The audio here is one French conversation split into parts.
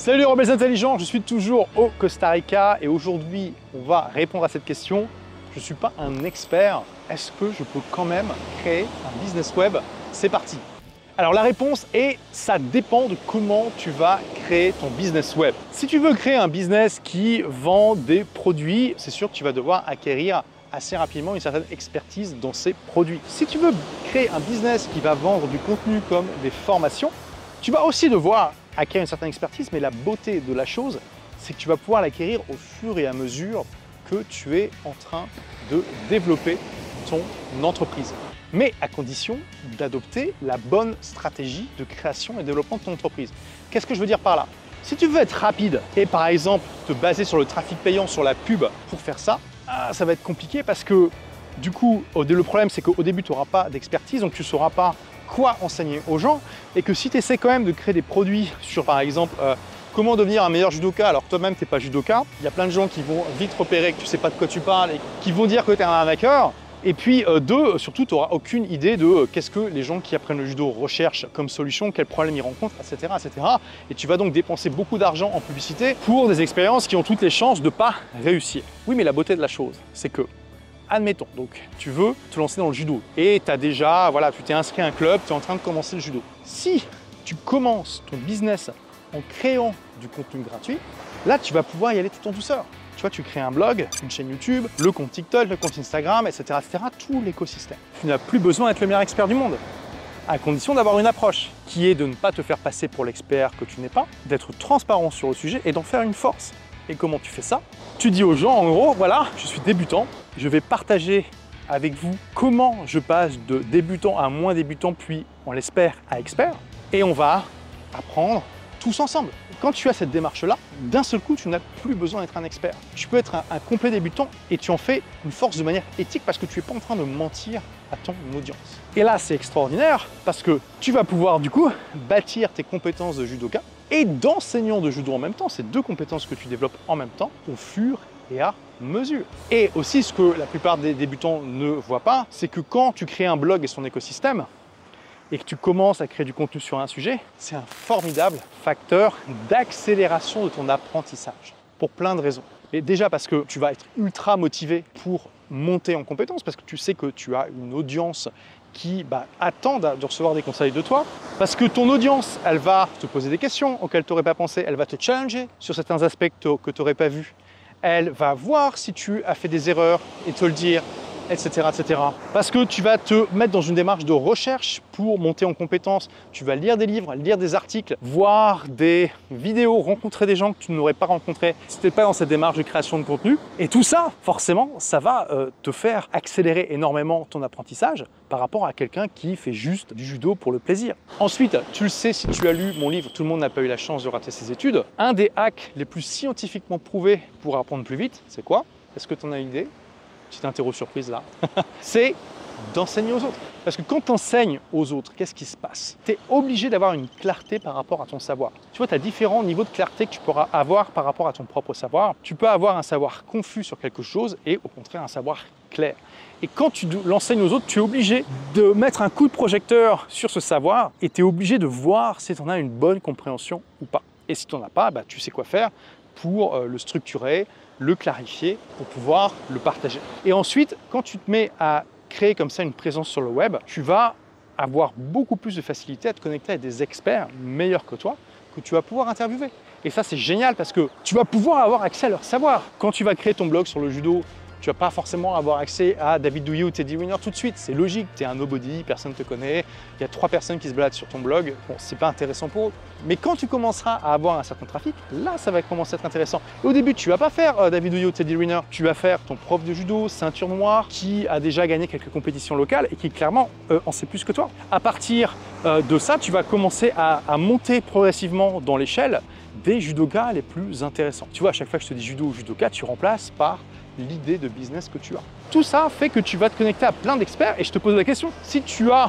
Salut rebelles intelligents, je suis toujours au Costa Rica et aujourd'hui on va répondre à cette question. Je ne suis pas un expert, est-ce que je peux quand même créer un business web? C'est parti. Alors la réponse est, ça dépend de comment tu vas créer ton business web. Si tu veux créer un business qui vend des produits, c'est sûr que tu vas devoir acquérir assez rapidement une certaine expertise dans ces produits. Si tu veux créer un business qui va vendre du contenu comme des formations, tu vas aussi devoir acquérir une certaine expertise, mais la beauté de la chose, c'est que tu vas pouvoir l'acquérir au fur et à mesure que tu es en train de développer ton entreprise. Mais à condition d'adopter la bonne stratégie de création et développement de ton entreprise. Qu'est-ce que je veux dire par là? Si tu veux être rapide et par exemple te baser sur le trafic payant, sur la pub pour faire ça, ça va être compliqué parce que du coup, le problème c'est qu'au début tu n'auras pas d'expertise, donc tu ne sauras pas quoi enseigner aux gens et que si tu essaies quand même de créer des produits sur par exemple comment devenir un meilleur judoka alors que toi-même tu n'es pas judoka, il y a plein de gens qui vont vite repérer que tu ne sais pas de quoi tu parles et qui vont dire que tu es un arnaqueur. Et puis surtout, tu n'auras aucune idée de qu'est-ce que les gens qui apprennent le judo recherchent comme solution, quels problèmes ils rencontrent, etc., etc. Et tu vas donc dépenser beaucoup d'argent en publicité pour des expériences qui ont toutes les chances de ne pas réussir. Oui, mais la beauté de la chose, c'est que, admettons, donc tu veux te lancer dans le judo et tu as déjà, voilà, tu t'es inscrit à un club, tu es en train de commencer le judo. Si tu commences ton business en créant du contenu gratuit, là, tu vas pouvoir y aller tout en douceur. Tu vois, tu crées un blog, une chaîne YouTube, le compte TikTok, le compte Instagram, etc., tout l'écosystème. Tu n'as plus besoin d'être le meilleur expert du monde, à condition d'avoir une approche qui est de ne pas te faire passer pour l'expert que tu n'es pas, d'être transparent sur le sujet et d'en faire une force. Et comment tu fais ça? Tu dis aux gens, en gros, voilà, je suis débutant, je vais partager avec vous comment je passe de débutant à moins débutant, puis, on l'espère, à expert, et on va apprendre tous ensemble. Quand tu as cette démarche-là, d'un seul coup, tu n'as plus besoin d'être un expert. Tu peux être un complet débutant et tu en fais une force de manière éthique parce que tu n'es pas en train de mentir à ton audience. Et là, c'est extraordinaire parce que tu vas pouvoir du coup bâtir tes compétences de judoka et d'enseignant de judo en même temps. C'est deux compétences que tu développes en même temps au fur et à mesure. Et aussi, ce que la plupart des débutants ne voient pas, c'est que quand tu crées un blog et son écosystème, et que tu commences à créer du contenu sur un sujet, c'est un formidable facteur d'accélération de ton apprentissage, pour plein de raisons. Et déjà parce que tu vas être ultra motivé pour monter en compétence, parce que tu sais que tu as une audience qui attend de recevoir des conseils de toi, parce que ton audience, elle va te poser des questions auxquelles tu n'aurais pas pensé, elle va te challenger sur certains aspects que tu n'aurais pas vus, elle va voir si tu as fait des erreurs et te le dire, etc., etc. Parce que tu vas te mettre dans une démarche de recherche pour monter en compétences. Tu vas lire des livres, lire des articles, voir des vidéos, rencontrer des gens que tu n'aurais pas rencontrés si tu n'étais pas dans cette démarche de création de contenu. Et tout ça, forcément, ça va te faire accélérer énormément ton apprentissage par rapport à quelqu'un qui fait juste du judo pour le plaisir. Ensuite, tu le sais si tu as lu mon livre « Tout le monde n'a pas eu la chance de rater ses études », un des hacks les plus scientifiquement prouvés pour apprendre plus vite, c'est quoi? Est-ce que tu en as une idée? Petite interro surprise là, c'est d'enseigner aux autres. Parce que quand tu enseignes aux autres, qu'est-ce qui se passe? Tu es obligé d'avoir une clarté par rapport à ton savoir. Tu vois, tu as différents niveaux de clarté que tu pourras avoir par rapport à ton propre savoir. Tu peux avoir un savoir confus sur quelque chose et au contraire un savoir clair. Et quand tu l'enseignes aux autres, tu es obligé de mettre un coup de projecteur sur ce savoir et tu es obligé de voir si tu en as une bonne compréhension ou pas. Et si tu n'en as pas, tu sais quoi faire pour le structurer, le clarifier pour pouvoir le partager. Et ensuite, quand tu te mets à créer comme ça une présence sur le web, tu vas avoir beaucoup plus de facilité à te connecter à des experts meilleurs que toi que tu vas pouvoir interviewer. Et ça, c'est génial parce que tu vas pouvoir avoir accès à leur savoir. Quand tu vas créer ton blog sur le judo, tu vas pas forcément avoir accès à David Douillet ou Teddy Riner tout de suite. C'est logique, tu es un nobody, personne ne te connaît, il y a 3 personnes qui se baladent sur ton blog, bon, c'est pas intéressant pour eux. Mais quand tu commenceras à avoir un certain trafic, là, ça va commencer à être intéressant. Et au début, tu vas pas faire David Douillet ou Teddy Riner, tu vas faire ton prof de judo, ceinture noire, qui a déjà gagné quelques compétitions locales et qui clairement en sait plus que toi. À partir de ça, tu vas commencer à monter progressivement dans l'échelle des judokas les plus intéressants. Tu vois, à chaque fois que je te dis judo ou judoka, tu remplaces par l'idée de business que tu as. Tout ça fait que tu vas te connecter à plein d'experts et je te pose la question, si tu as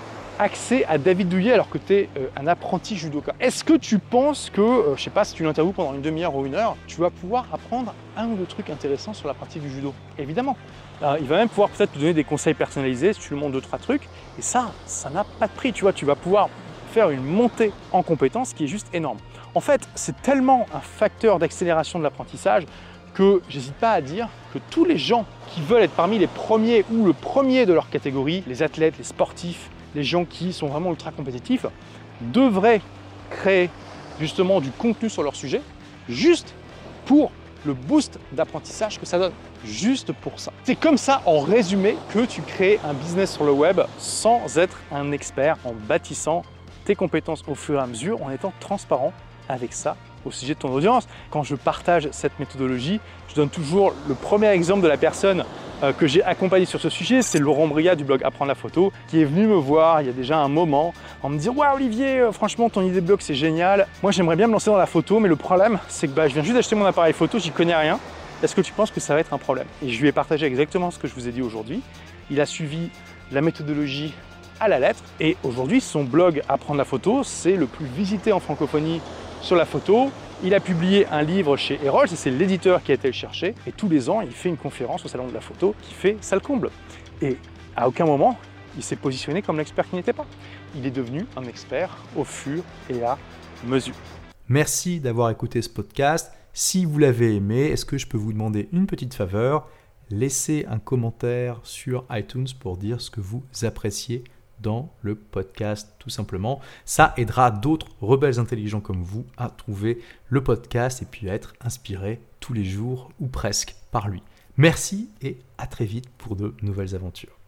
accès à David Douillet alors que tu es un apprenti judoka, est-ce que tu penses que, je sais pas, si tu l'interviews pendant une demi-heure ou une heure, tu vas pouvoir apprendre un ou deux trucs intéressants sur la pratique du judo? Évidemment. Il va même pouvoir peut-être te donner des conseils personnalisés si tu lui montres 2-3 trucs et ça n'a pas de prix, tu vois, tu vas pouvoir faire une montée en compétences qui est juste énorme. En fait, c'est tellement un facteur d'accélération de l'apprentissage que j'hésite pas à dire que tous les gens qui veulent être parmi les premiers ou le premier de leur catégorie, les athlètes, les sportifs, les gens qui sont vraiment ultra compétitifs, devraient créer justement du contenu sur leur sujet, juste pour le boost d'apprentissage que ça donne. Juste pour ça. C'est comme ça, en résumé, que tu crées un business sur le web sans être un expert, en bâtissant tes compétences au fur et à mesure, en étant transparent avec ça au sujet de ton audience. Quand je partage cette méthodologie, je donne toujours le premier exemple de la personne que j'ai accompagné sur ce sujet, c'est Laurent Bria du blog Apprendre la photo, qui est venu me voir il y a déjà un moment en me disant « Waouh Olivier, franchement ton idée de blog c'est génial, moi j'aimerais bien me lancer dans la photo, mais le problème c'est que je viens juste d'acheter mon appareil photo, j'y connais rien. Est-ce que tu penses que ça va être un problème ?» Et je lui ai partagé exactement ce que je vous ai dit aujourd'hui. Il a suivi la méthodologie à la lettre et aujourd'hui son blog Apprendre la photo, c'est le plus visité en francophonie sur la photo. Il a publié un livre chez Erol, c'est l'éditeur qui a été le chercher, et tous les ans il fait une conférence au salon de la photo qui fait salle comble. Et à aucun moment il s'est positionné comme l'expert qu'il n'était pas. Il est devenu un expert au fur et à mesure. Merci d'avoir écouté ce podcast. Si vous l'avez aimé, est-ce que je peux vous demander une petite faveur? Laissez un commentaire sur iTunes pour dire ce que vous appréciez dans le podcast, tout simplement. Ça aidera d'autres rebelles intelligents comme vous à trouver le podcast et puis à être inspirés tous les jours ou presque par lui. Merci et à très vite pour de nouvelles aventures.